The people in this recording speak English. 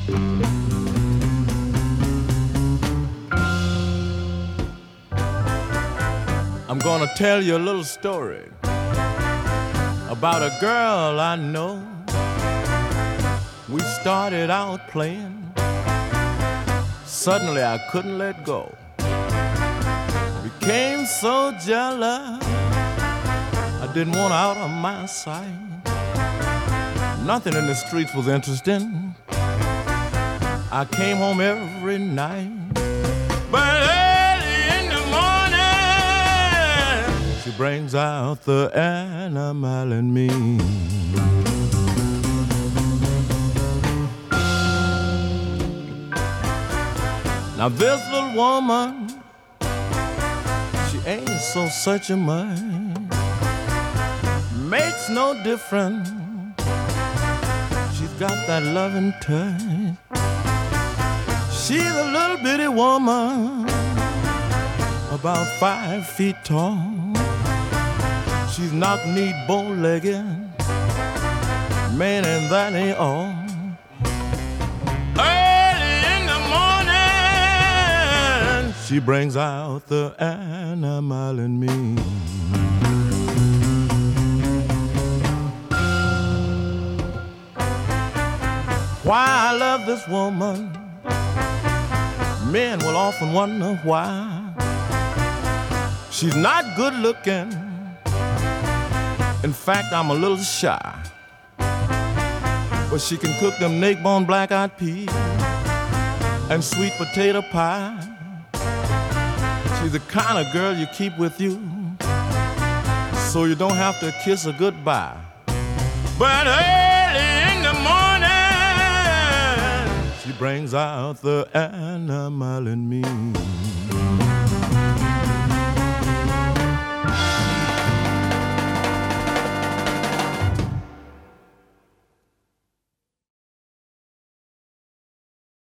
I'm gonna tell you a little story about a girl I know. We started out playing. Suddenly I couldn't let go. Became so jealous, I didn't want her out of my sight. Nothing in the streets was interesting. I came home every night, but early in the morning she brings out the animal in me. Now this little woman, she ain't so searching much, makes no difference. She's got that loving touch. She's a little bitty woman, about 5 feet tall. She's knock-kneed, bow-legged, man, and that ain't all. Early in the morning, she brings out the animal in me. Why I love this woman, men will often wonder why. She's not good looking. In fact, I'm a little shy. But she can cook them neck-bone black-eyed peas and sweet potato pie. She's the kind of girl you keep with you, so you don't have to kiss her goodbye. But early in the morning, she brings out the animal in me.